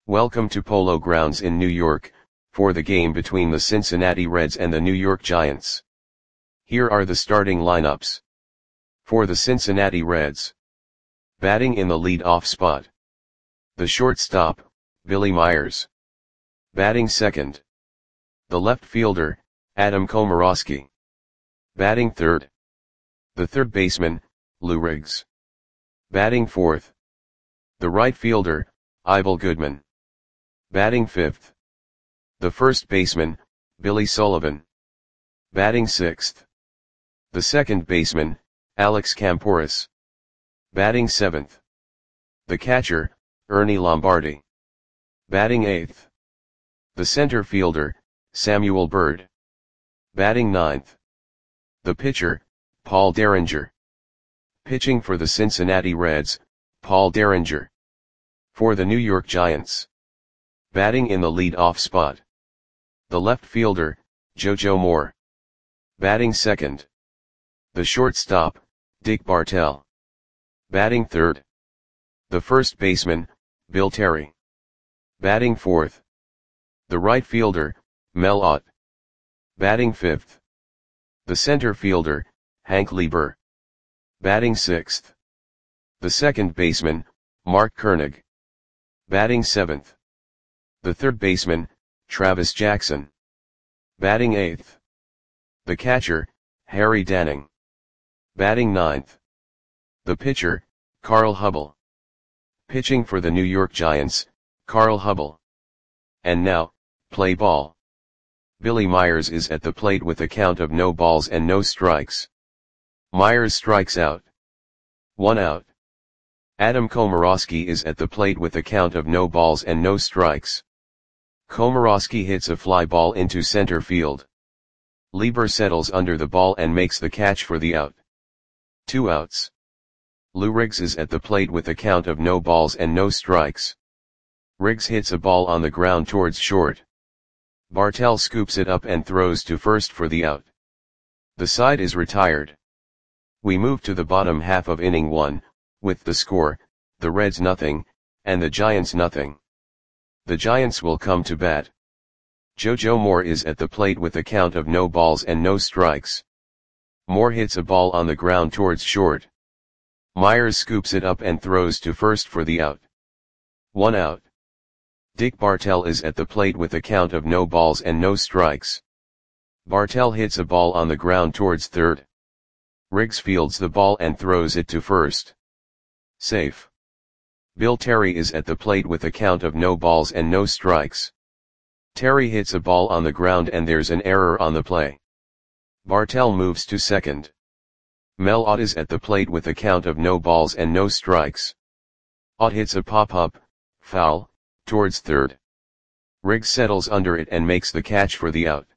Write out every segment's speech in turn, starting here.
Welcome to Polo Grounds in New York, for the game between the Cincinnati Reds and the New York Giants. Here are the starting lineups. For the Cincinnati Reds. Batting in the lead-off spot. The shortstop, Billy Myers. Batting second. The left fielder, Adam Komoroski. Batting third. The third baseman, Lou Riggs. Batting fourth. The right fielder, Ivel Goodman. Batting fifth. The first baseman, Billy Sullivan. Batting sixth. The second baseman, Alex Kamporus. Batting seventh. The catcher, Ernie Lombardi. Batting eighth. The center fielder, Samuel Byrd. Batting ninth. The pitcher, Paul Derringer. Pitching for the Cincinnati Reds, Paul Derringer. For the New York Giants. Batting in the lead-off spot. The left fielder, JoJo Moore. Batting second. The shortstop, Dick Bartell. Batting third. The first baseman, Bill Terry. Batting fourth. The right fielder, Mel Ott. Batting fifth. The center fielder, Hank Lieber. Batting sixth. The second baseman, Mark Koenig. Batting seventh. The third baseman, Travis Jackson. Batting eighth. The catcher, Harry Danning. Batting ninth. The pitcher, Carl Hubbell. Pitching for the New York Giants, Carl Hubbell. And now, play ball. Billy Myers is at the plate with a count of no balls and no strikes. Myers strikes out. 1 out. Adam Komoroski is at the plate with a count of no balls and no strikes. Komoroski hits a fly ball into center field. Lieber settles under the ball and makes the catch for the out. 2 outs. Lou Riggs is at the plate with a count of no balls and no strikes. Riggs hits a ball on the ground towards short. Bartell scoops it up and throws to first for the out. The side is retired. We move to the bottom half of inning 1, with the score, the Reds 0, and the Giants 0. The Giants will come to bat. JoJo Moore is at the plate with a count of no balls and no strikes. Moore hits a ball on the ground towards short. Myers scoops it up and throws to first for the out. 1 out. Dick Bartell is at the plate with a count of no balls and no strikes. Bartell hits a ball on the ground towards third. Riggs fields the ball and throws it to first. Safe. Bill Terry is at the plate with a count of no balls and no strikes. Terry hits a ball on the ground and there's an error on the play. Bartell moves to second. Mel Ott is at the plate with a count of no balls and no strikes. Ott hits a pop-up, foul, towards third. Riggs settles under it and makes the catch for the out.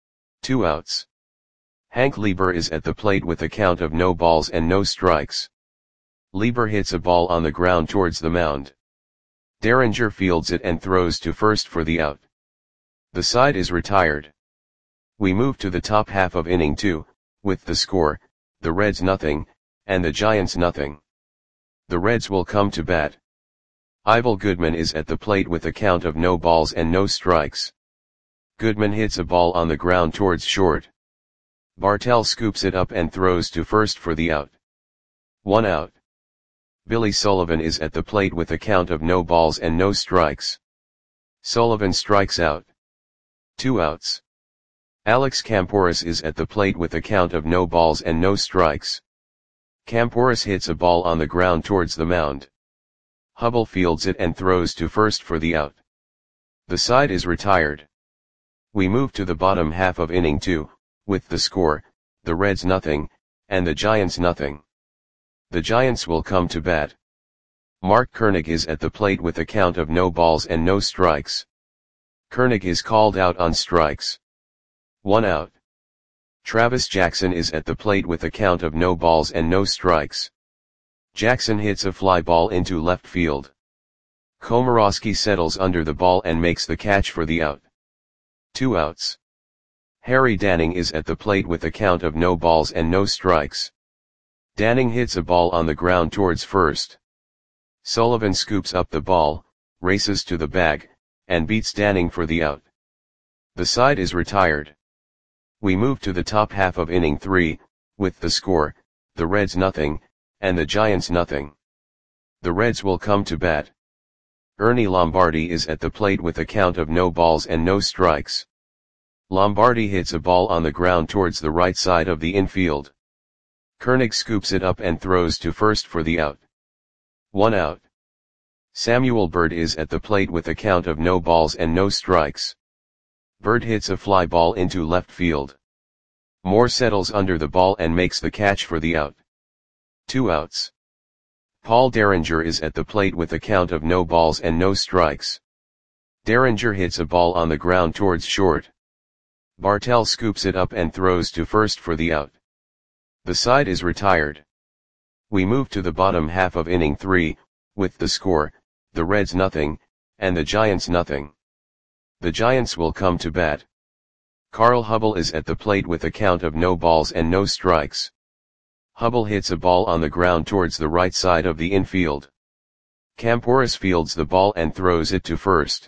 2 outs. Hank Lieber is at the plate with a count of no balls and no strikes. Lieber hits a ball on the ground towards the mound. Derringer fields it and throws to first for the out. The side is retired. We move to the top half of inning 2, with the score, the Reds 0, and the Giants 0. The Reds will come to bat. Ivel Goodman is at the plate with a count of no balls and no strikes. Goodman hits a ball on the ground towards short. Bartell scoops it up and throws to first for the out. 1 out. Billy Sullivan is at the plate with a count of no balls and no strikes. Sullivan strikes out. 2 outs. Alex Kamporus is at the plate with a count of no balls and no strikes. Kamporus hits a ball on the ground towards the mound. Hubbell fields it and throws to first for the out. The side is retired. We move to the bottom half of inning 2, with the score, the Reds 0, and the Giants 0. The Giants will come to bat. Mark Koenig is at the plate with a count of no balls and no strikes. Koenig is called out on strikes. 1 out. Travis Jackson is at the plate with a count of no balls and no strikes. Jackson hits a fly ball into left field. Komoroski settles under the ball and makes the catch for the out. 2 outs. Harry Danning is at the plate with a count of no balls and no strikes. Danning hits a ball on the ground towards first. Sullivan scoops up the ball, races to the bag, and beats Danning for the out. The side is retired. We move to the top half of inning 3, with the score, the Reds nothing, and the Giants nothing. The Reds will come to bat. Ernie Lombardi is at the plate with a count of no balls and no strikes. Lombardi hits a ball on the ground towards the right side of the infield. Koenig scoops it up and throws to first for the out. 1 out. Samuel Bird is at the plate with a count of no balls and no strikes. Bird hits a fly ball into left field. Moore settles under the ball and makes the catch for the out. 2 outs. Paul Derringer is at the plate with a count of no balls and no strikes. Derringer hits a ball on the ground towards short. Bartell scoops it up and throws to first for the out. The side is retired. We move to the bottom half of inning 3, with the score, the Reds nothing, and the Giants nothing. The Giants will come to bat. Carl Hubbell is at the plate with a count of no balls and no strikes. Hubbell hits a ball on the ground towards the right side of the infield. Camporis fields the ball and throws it to first.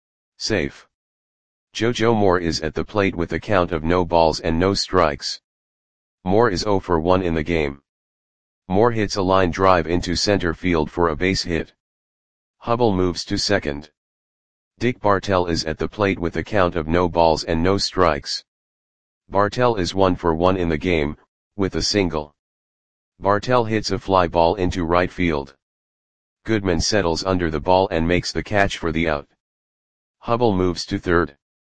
Safe. Jojo Moore is at the plate with a count of no balls and no strikes. Moore is 0 for 1 in the game. Moore hits a line drive into center field for a base hit. Hubbell moves to second. Dick Bartell is at the plate with a count of no balls and no strikes. Bartell is 1 for 1 in the game, with a single. Bartell hits a fly ball into right field. Goodman settles under the ball and makes the catch for the out. Hubbell moves to third.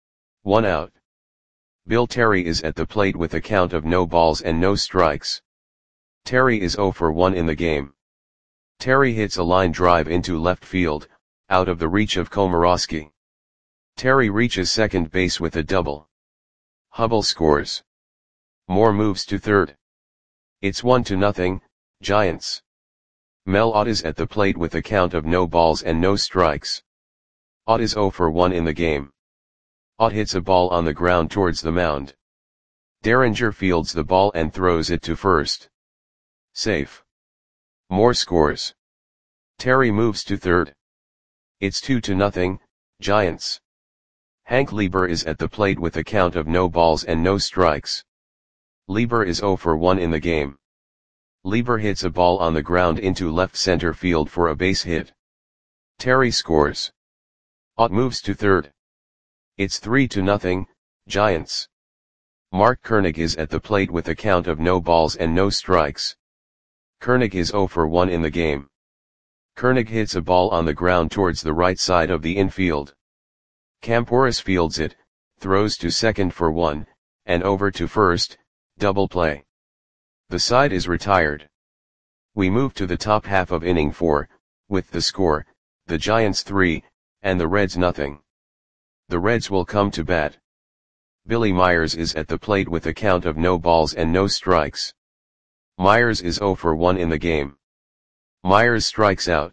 1 out. Bill Terry is at the plate with a count of no balls and no strikes. Terry is 0 for 1 in the game. Terry hits a line drive into left field, out of the reach of Komorowski. Terry reaches second base with a double. Hubbell scores. Moore moves to third. It's 1-0, Giants. Mel Ott is at the plate with a count of no balls and no strikes. Ott is 0 for 1 in the game. Ott hits a ball on the ground towards the mound. Derringer fields the ball and throws it to first. Safe. Moore scores. Terry moves to third. It's 2-0, Giants. Hank Lieber is at the plate with a count of no balls and no strikes. Lieber is 0 for 1 in the game. Lieber hits a ball on the ground into left center field for a base hit. Terry scores. Ott moves to third. It's 3-0, Giants. Mark Koenig is at the plate with a count of no balls and no strikes. Koenig is 0 for 1 in the game. Koenig hits a ball on the ground towards the right side of the infield. Camporis fields it, throws to second for 1, and over to first, double play. The side is retired. We move to the top half of inning 4, with the score, the Giants 3, and the Reds nothing. The Reds will come to bat. Billy Myers is at the plate with a count of no balls and no strikes. Myers is 0 for 1 in the game. Myers strikes out.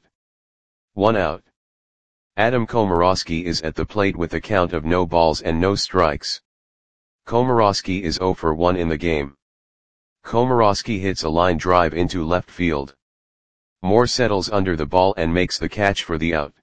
1 out. Adam Komorowski is at the plate with a count of no balls and no strikes. Komorowski is 0 for 1 in the game. Komorowski hits a line drive into left field. Moore settles under the ball and makes the catch for the out.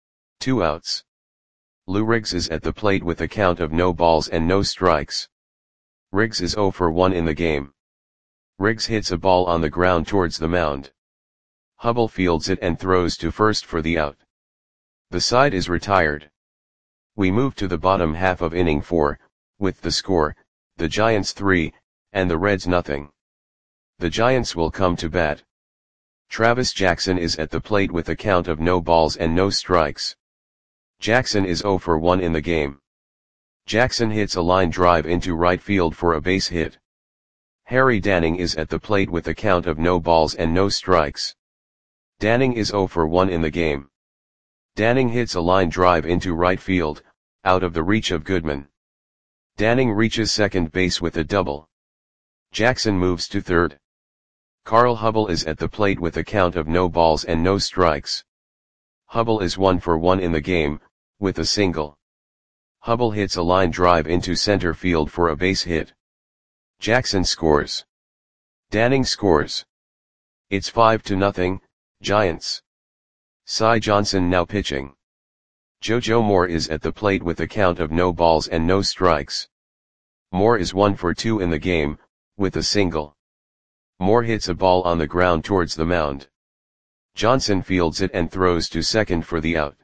2 outs. Lou Riggs is at the plate with a count of no balls and no strikes. Riggs is 0 for 1 in the game. Riggs hits a ball on the ground towards the mound. Hubbell fields it and throws to first for the out. The side is retired. We move to the bottom half of inning 4, with the score, the Giants 3, and the Reds nothing. The Giants will come to bat. Travis Jackson is at the plate with a count of no balls and no strikes. Jackson is 0 for 1 in the game. Jackson hits a line drive into right field for a base hit. Harry Danning is at the plate with a count of no balls and no strikes. Danning is 0 for 1 in the game. Danning hits a line drive into right field, out of the reach of Goodman. Danning reaches second base with a double. Jackson moves to third. Carl Hubbell is at the plate with a count of no balls and no strikes. Hubbell is 1 for 1 in the game, with a single. Hubbell hits a line drive into center field for a base hit. Jackson scores. Danning scores. It's 5-0, Giants. Cy Johnson now pitching. JoJo Moore is at the plate with a count of no balls and no strikes. Moore is 1 for 2 in the game, with a single. Moore hits a ball on the ground towards the mound. Johnson fields it and throws to second for the out.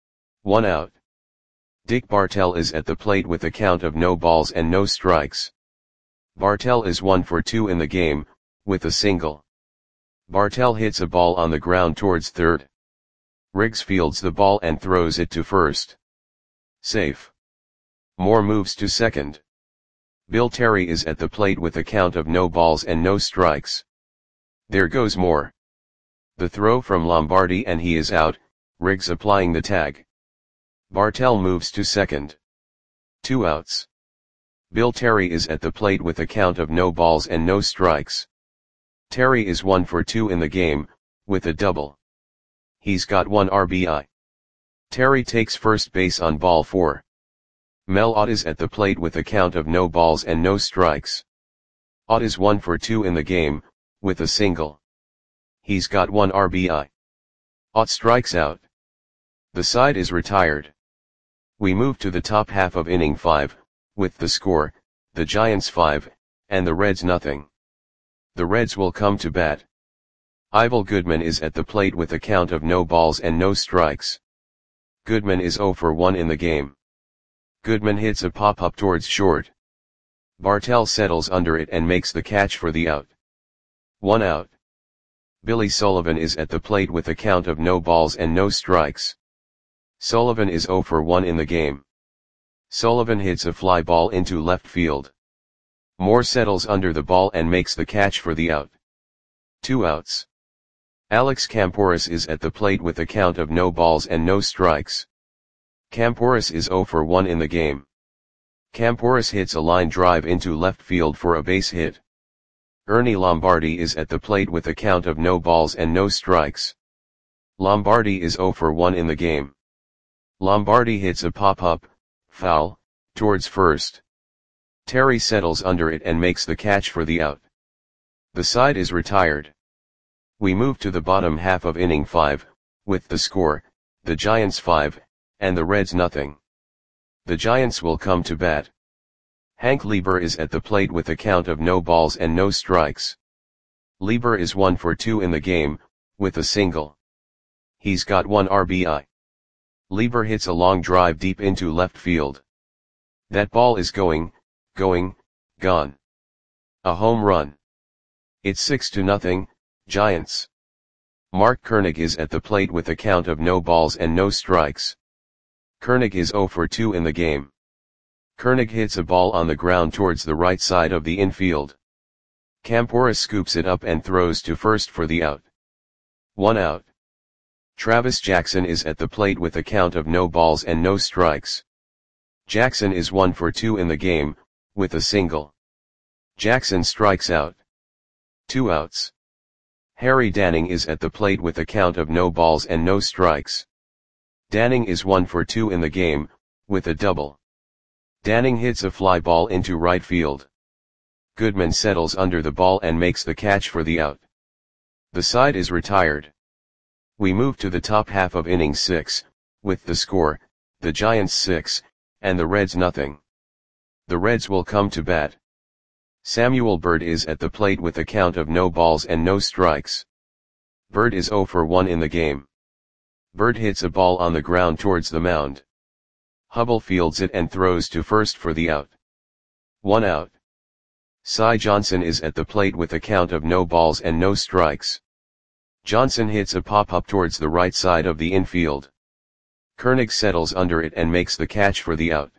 1 out. Dick Bartell is at the plate with a count of no balls and no strikes. Bartell is 1 for 2 in the game, with a single. Bartell hits a ball on the ground towards third. Riggs fields the ball and throws it to first. Safe. Moore moves to second. Bill Terry is at the plate with a count of no balls and no strikes. There goes Moore. The throw from Lombardi and he is out, Riggs applying the tag. Bartell moves to second. 2 outs. Bill Terry is at the plate with a count of no balls and no strikes. Terry is 1 for 2 in the game, with a double. He's got 1 RBI. Terry takes first base on ball 4. Mel Ott is at the plate with a count of no balls and no strikes. Ott is 1 for 2 in the game, with a single. He's got 1 RBI. Ott strikes out. The side is retired. We move to the top half of inning 5, with the score, the Giants 5, and the Reds nothing. The Reds will come to bat. Ivel Goodman is at the plate with a count of no balls and no strikes. Goodman is 0 for 1 in the game. Goodman hits a pop-up towards short. Bartell settles under it and makes the catch for the out. 1 out. Billy Sullivan is at the plate with a count of no balls and no strikes. Sullivan is 0 for 1 in the game. Sullivan hits a fly ball into left field. Moore settles under the ball and makes the catch for the out. 2 outs. Alex Camporis is at the plate with a count of no balls and no strikes. Camporis is 0 for 1 in the game. Camporis hits a line drive into left field for a base hit. Ernie Lombardi is at the plate with a count of no balls and no strikes. Lombardi is 0 for 1 in the game. Lombardi hits a pop-up, foul, towards first. Terry settles under it and makes the catch for the out. The side is retired. We move to the bottom half of inning 5, with the score, the Giants 5, and the Reds nothing. The Giants will come to bat. Hank Lieber is at the plate with a count of no balls and no strikes. Lieber is 1 for 2 in the game, with a single. He's got 1 RBI. Lieber hits a long drive deep into left field. That ball is going, gone. A home run. It's 6-0, Giants. Mark Koenig is at the plate with a count of no balls and no strikes. Koenig is 0 for 2 in the game. Koenig hits a ball on the ground towards the right side of the infield. Camporis scoops it up and throws to first for the out. 1 out. Travis Jackson is at the plate with a count of no balls and no strikes. Jackson is 1 for 2 in the game, with a single. Jackson strikes out. 2 outs. Harry Danning is at the plate with a count of no balls and no strikes. Danning is 1 for 2 in the game, with a double. Danning hits a fly ball into right field. Goodman settles under the ball and makes the catch for the out. The side is retired. We move to the top half of inning 6, with the score, the Giants 6, and the Reds nothing. The Reds will come to bat. Samuel Bird is at the plate with a count of no balls and no strikes. Bird is 0 for 1 in the game. Bird hits a ball on the ground towards the mound. Hubble fields it and throws to first for the out. 1 out. Cy Johnson is at the plate with a count of no balls and no strikes. Johnson hits a pop-up towards the right side of the infield. Koenig settles under it and makes the catch for the out.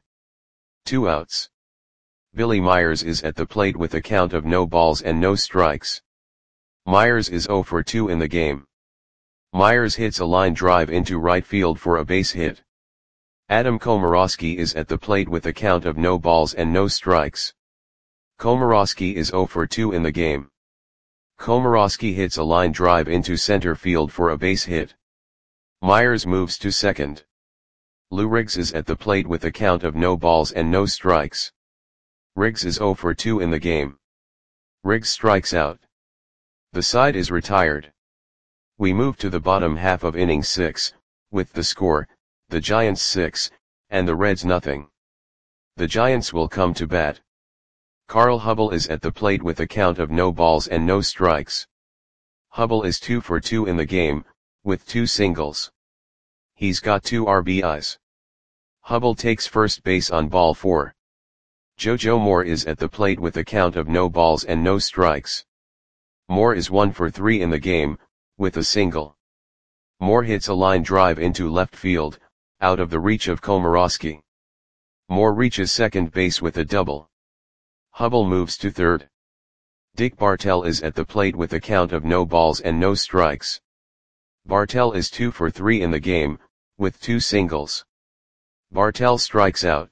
2 outs. Billy Myers is at the plate with a count of no balls and no strikes. Myers is 0 for 2 in the game. Myers hits a line drive into right field for a base hit. Adam Komorowski is at the plate with a count of no balls and no strikes. Komorowski is 0 for 2 in the game. Komorowski hits a line drive into center field for a base hit. Myers moves to second. Lou Riggs is at the plate with a count of no balls and no strikes. Riggs is 0 for 2 in the game. Riggs strikes out. The side is retired. We move to the bottom half of inning 6, with the score, the Giants 6, and the Reds nothing. The Giants will come to bat. Carl Hubbell is at the plate with a count of no balls and no strikes. Hubbell is 2 for 2 in the game, with 2 singles. He's got 2 RBIs. Hubbell takes first base on ball 4. JoJo Moore is at the plate with a count of no balls and no strikes. Moore is 1 for 3 in the game, with a single. Moore hits a line drive into left field, out of the reach of Komorowski. Moore reaches second base with a double. Hubbell moves to third. Dick Bartell is at the plate with a count of no balls and no strikes. Bartell is 2 for 3 in the game, with 2 singles. Bartell strikes out.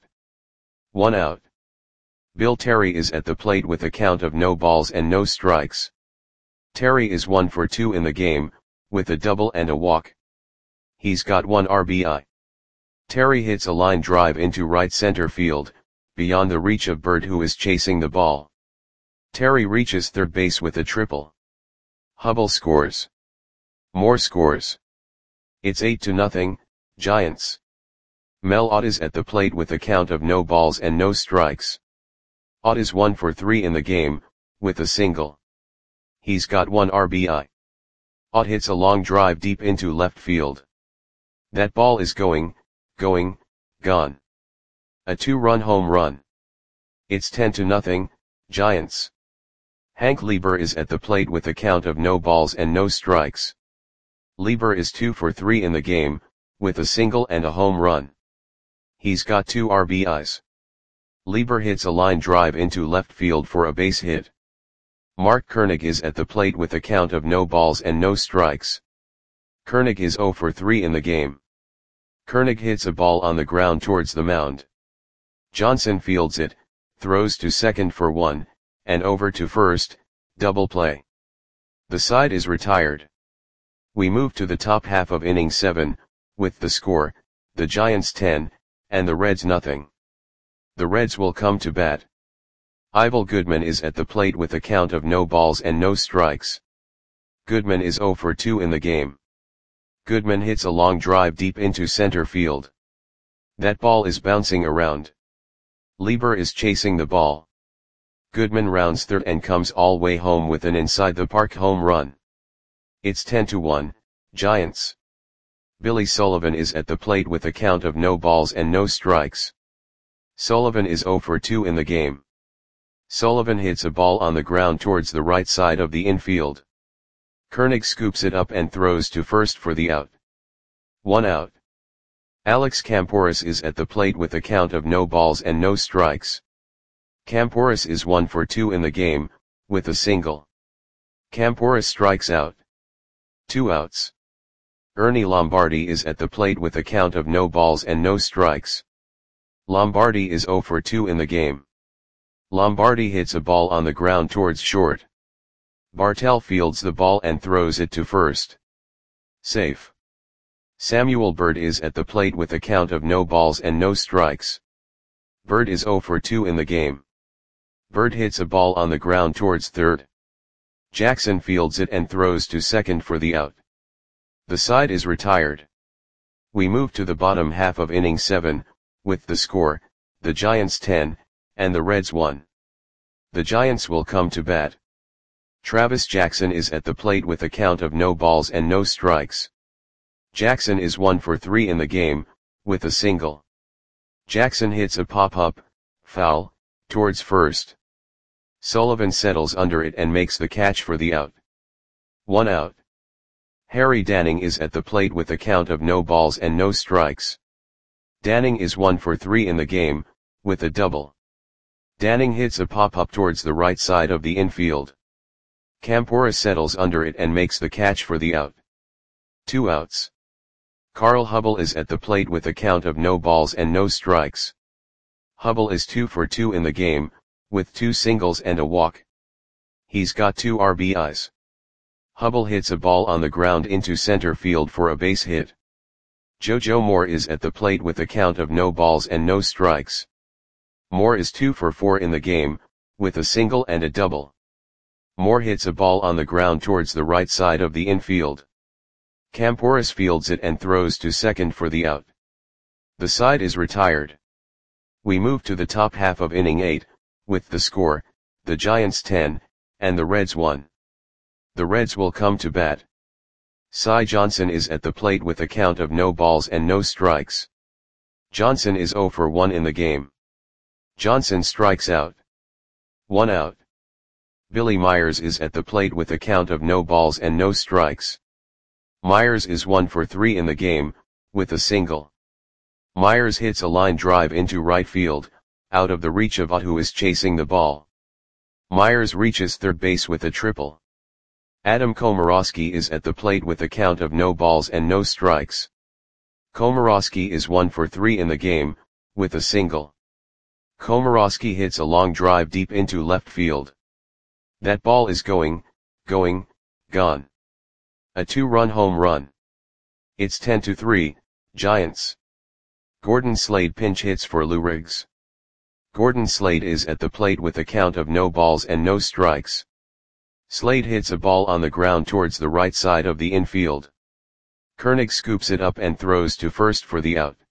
1 out. Bill Terry is at the plate with a count of no balls and no strikes. Terry is 1 for 2 in the game, with a double and a walk. He's got 1 RBI. Terry hits a line drive into right center field, beyond the reach of Bird, who is chasing the ball. Terry reaches third base with a triple. Hubbell scores. Moore scores. It's 8-0, Giants. Mel Ott is at the plate with a count of no balls and no strikes. Ott is 1 for 3 in the game, with a single. He's got 1 RBI. Ott hits a long drive deep into left field. That ball is going, gone. A 2-run home run. It's 10-0, Giants. Hank Lieber is at the plate with a count of no balls and no strikes. Lieber is 2 for 3 in the game, with a single and a home run. He's got 2 RBIs. Lieber hits a line drive into left field for a base hit. Mark Koenig is at the plate with a count of no balls and no strikes. Koenig is 0 for 3 in the game. Koenig hits a ball on the ground towards the mound. Johnson fields it, throws to second for 1, and over to first, double play. The side is retired. We move to the top half of inning 7, with the score, the Giants 10, and the Reds nothing. The Reds will come to bat. Ivel Goodman is at the plate with a count of no balls and no strikes. Goodman is 0 for 2 in the game. Goodman hits a long drive deep into center field. That ball is bouncing around. Lieber is chasing the ball. Goodman rounds third and comes all way home with an inside-the-park home run. It's 10-1, Giants. Billy Sullivan is at the plate with a count of no balls and no strikes. Sullivan is 0 for 2 in the game. Sullivan hits a ball on the ground towards the right side of the infield. Koenig scoops it up and throws to first for the out. 1 out. Alex Kamporis is at the plate with a count of no balls and no strikes. Kamporis is 1 for 2 in the game, with a single. Kamporis strikes out. 2 outs. Ernie Lombardi is at the plate with a count of no balls and no strikes. Lombardi is 0 for 2 in the game. Lombardi hits a ball on the ground towards short. Bartell fields the ball and throws it to first. Safe. Samuel Bird is at the plate with a count of no balls and no strikes. Bird is 0 for 2 in the game. Bird hits a ball on the ground towards third. Jackson fields it and throws to second for the out. The side is retired. We move to the bottom half of inning 7, with the score, the Giants 10, and the Reds 1. The Giants will come to bat. Travis Jackson is at the plate with a count of no balls and no strikes. Jackson is 1 for 3 in the game, with a single. Jackson hits a pop-up, foul, towards first. Sullivan settles under it and makes the catch for the out. 1 out. Harry Danning is at the plate with a count of no balls and no strikes. Danning is 1 for 3 in the game, with a double. Danning hits a pop-up towards the right side of the infield. Kamporis settles under it and makes the catch for the out. 2 outs. Carl Hubbell is at the plate with a count of no balls and no strikes. Hubbell is 2 for 2 in the game, with 2 singles and a walk. He's got 2 RBIs. Hubbell hits a ball on the ground into center field for a base hit. JoJo Moore is at the plate with a count of no balls and no strikes. Moore is 2 for 4 in the game, with a single and a double. Moore hits a ball on the ground towards the right side of the infield. Camporus fields it and throws to second for the out. The side is retired. We move to the top half of inning 8, with the score, the Giants 10, and the Reds 1. The Reds will come to bat. Cy Johnson is at the plate with a count of no balls and no strikes. Johnson is 0 for 1 in the game. Johnson strikes out. 1 out. Billy Myers is at the plate with a count of no balls and no strikes. Myers is 1 for 3 in the game, with a single. Myers hits a line drive into right field, out of the reach of Ott, who is chasing the ball. Myers reaches third base with a triple. Adam Komorowski is at the plate with a count of no balls and no strikes. Komorowski is 1 for 3 in the game, with a single. Komorowski hits a long drive deep into left field. That ball is gone. A 2-run home run. It's 10-3, Giants. Gordon Slade pinch hits for Lou Riggs. Gordon Slade is at the plate with a count of no balls and no strikes. Slade hits a ball on the ground towards the right side of the infield. Koenig scoops it up and throws to first for the out.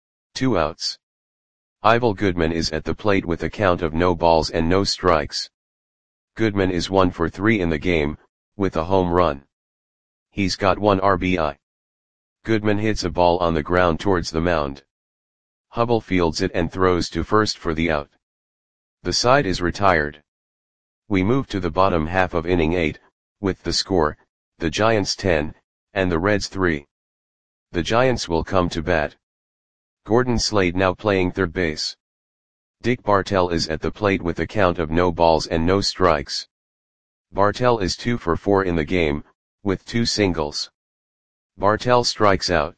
2 outs. Ivel Goodman is at the plate with a count of no balls and no strikes. Goodman is 1 for 3 in the game, with a home run. He's got 1 RBI. Goodman hits a ball on the ground towards the mound. Hubble fields it and throws to first for the out. The side is retired. We move to the bottom half of inning 8, with the score, the Giants 10, and the Reds 3. The Giants will come to bat. Gordon Slade now playing third base. Dick Bartell is at the plate with a count of no balls and no strikes. Bartell is 2 for 4 in the game, with 2 singles. Bartell strikes out.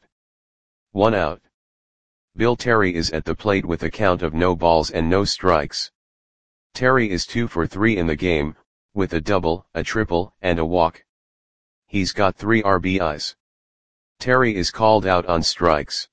1 out. Bill Terry is at the plate with a count of no balls and no strikes. Terry is 2 for 3 in the game, with a double, a triple, and a walk. He's got 3 RBIs. Terry is called out on strikes.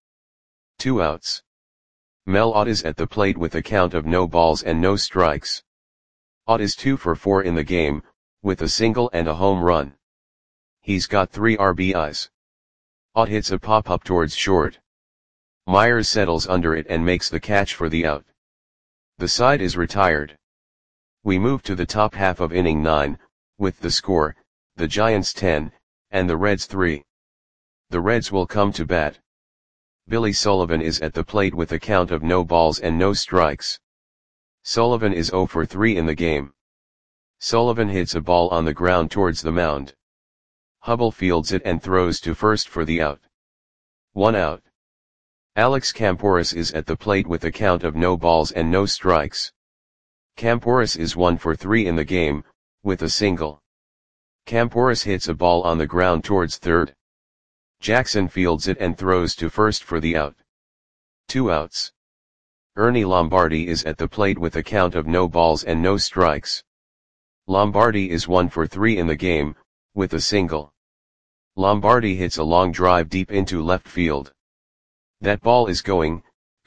2 outs. Mel Ott is at the plate with a count of no balls and no strikes. Ott is 2 for 4 in the game, with a single and a home run. He's got 3 RBIs. Ott hits a pop-up towards short. Myers settles under it and makes the catch for the out. The side is retired. We move to the top half of inning 9, with the score, the Giants 10, and the Reds 3. The Reds will come to bat. Billy Sullivan is at the plate with a count of no balls and no strikes. Sullivan is 0 for 3 in the game. Sullivan hits a ball on the ground towards the mound. Hubble fields it and throws to first for the out. 1 out. Alex Camporus is at the plate with a count of no balls and no strikes. Camporus is 1 for 3 in the game, with a single. Camporus hits a ball on the ground towards third. Jackson fields it and throws to first for the out. 2 outs. Ernie Lombardi is at the plate with a count of no balls and no strikes. Lombardi is 1 for 3 in the game, with a single. Lombardi hits a long drive deep into left field. That ball is gone.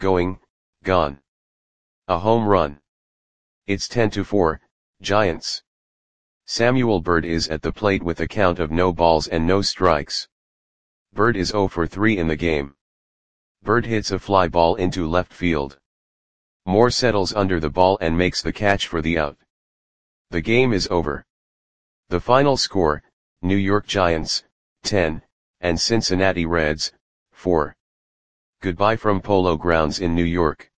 A home run. It's 10-4, Giants. Samuel Bird is at the plate with a count of no balls and no strikes. Bird is 0 for 3 in the game. Bird hits a fly ball into left field. Moore settles under the ball and makes the catch for the out. The game is over. The final score, New York Giants, 10, and Cincinnati Reds, 4. Goodbye from Polo Grounds in New York.